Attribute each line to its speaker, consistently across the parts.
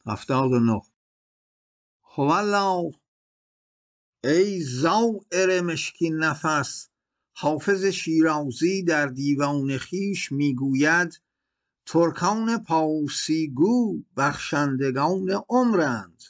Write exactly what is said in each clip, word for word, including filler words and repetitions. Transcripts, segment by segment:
Speaker 1: هفتاد و نه. هوالله. ای زائر مشکین نفس، حافظ شیرازی در دیوان خویش میگوید ترکان پارسی گو بخشندگان عمرند.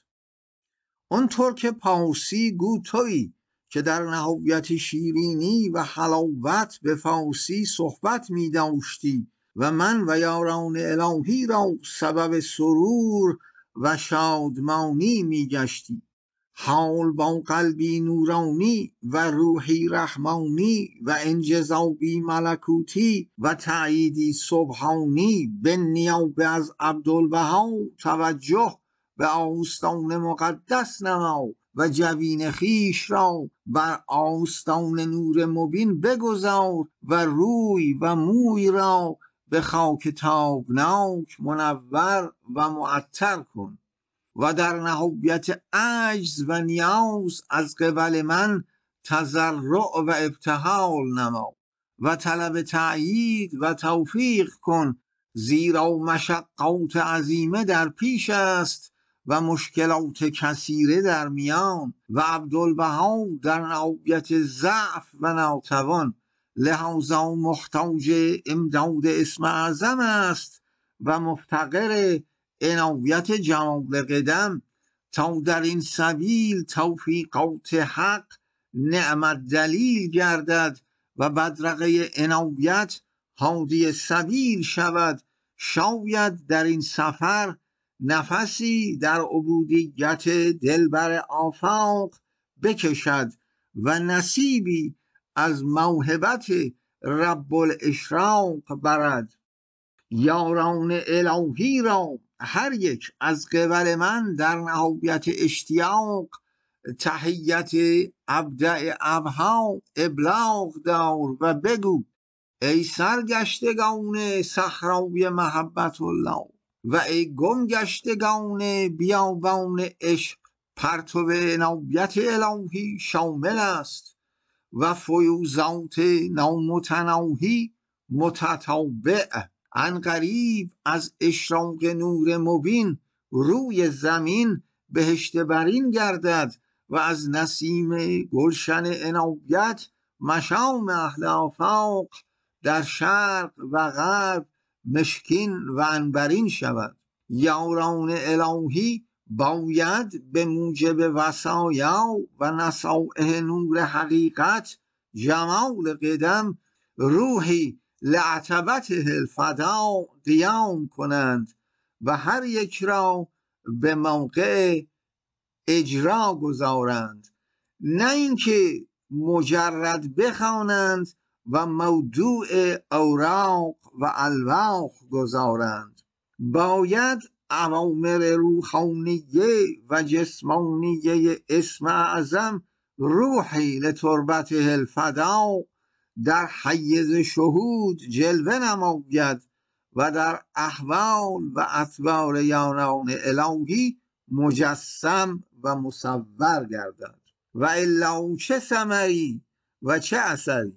Speaker 1: آن ترک پارسی گو تویی که در نهایت شیرینی و حلاوت به فارسی صحبت می داشتی و من و یاران الهی را سبب سرور و شادمانی می گشتی. حال با قلبی نورانی و روحی رحمانی و انجذابی ملکوتی و تأییدی سبحانی به نیابه از عبدالبها توجه به آستان مقدس نما و جبین خویش را بر آستان نور مبین بگذار و روی و موی را به خاک تابناک منور و معطر کن و در نهایت عجز و نیاز از قبل من تضرع و ابتهال نما و طلب تأیید و توفیق کن، زیرا مشقات عظیمه در پیش است و مشکلات کثیره در میان و عبدالبها در نهایت ضعف و ناتوان، لحاظا محتاج امداد اسم اعظم است و مفتقر عنایت جمال قدم تا در این سبیل توفیقات حق نعمت دلیل گردد و بدرقه عنایت هادی سبیل شود. شاید در این سفر نفسی در عبودیت دلبر آفاق بکشد و نصیبی از موهبت رب الاشراق برد. یاران الهی را هر یک از قبل من در نهایت اشتیاق تحیت ابدع ابها ابلاغ دار و بگو ای سرگشتگان صحرای محبت الله و ای گم گشتگان بیابان عشق، پرتو عنایت الهی شامل است و فیوزات نامتناهی متتابع. عنقریب از اشراق نور مبین روی زمین بهشت برین گردد و از نسیم گلشن عنایت مشام اهل آفاق در شرق و غرب مشکین و عنبرین شود. یاران الهی باید به موجب وصایا و نصائح نور حقیقت جمال قدم روحی لعتبته الفدا قیام کنند و هر یک را به موقع اجرا گذارند، نه اینکه مجرد بخوانند و موضوع اوراق و الواح گذارند. باید اوامر روحانیه و جسمانیه اسم اعظم روحی لتربته الفدا در حیز شهود جلوه نماید و در احوال و اطوار یاران الهی مجسم و مصور گردد. و الا چه ثمری و چه اثری.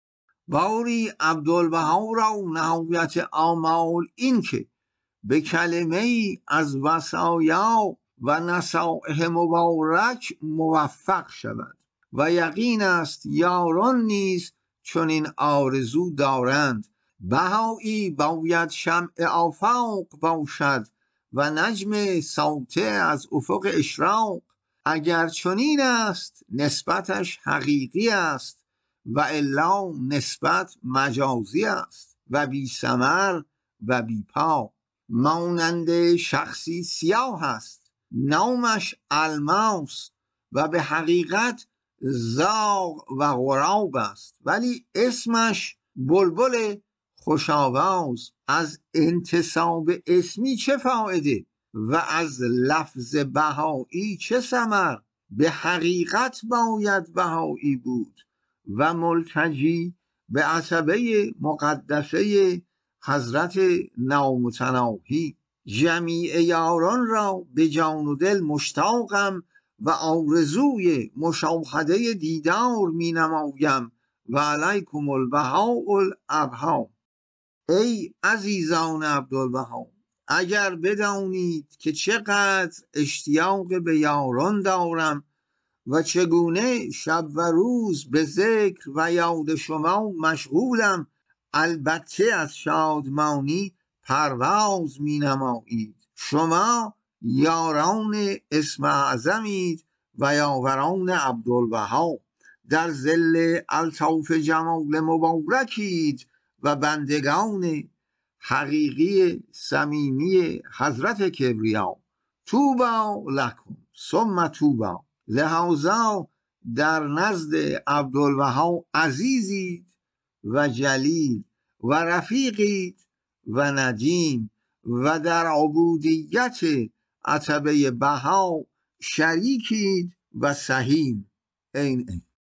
Speaker 1: باری عبدالبها را نهایت آمال این که به کلمه ای از وصایا و نصائح مبارک موفق شود و یقین است یاران نیز چون این آرزو دارند. بهایی باید شمع آفاق باشد و نجم ساطع از افق اشراق. اگر چنین است نسبتش حقیقی است و الا نسبت مجازی است و بی ثمر و بی پا. مانند شخصی سیاه است، نامش الماس و به حقیقت زاغ و غراب است، ولی اسمش بلبل خوش آواز. از انتساب اسمی چه فایده و از لفظ بهایی چه ثمر؟ به حقیقت باید بهایی بود و ملتجی به عتبه مقدسه حضرت نامتناهی. جمیع یاران را به جان و دل مشتاقم و آرزوی مشاهده دیدار می نمایم و علیکم البهاء الابها. ای عزیزان عبدالبها، اگر بدانید که چقدر اشتیاق به یاران دارم و چگونه شب و روز به ذکر و یاد شما مشغولم، البته از شادمانی پرواز می نمایید. شما یاران اسم اعظمید و یاوران عبدالوهاب، در ظل الطاف جمال مبارکید و بندگان حقیقی صمیمی حضرت کبریا. طوبی لکم ثم طوبی. لذا در نزد عبدالوهاب عزیزید و جلیل و رفیقید و ندیم و در عبودیت عتبه بها شریکید و سهیم. این این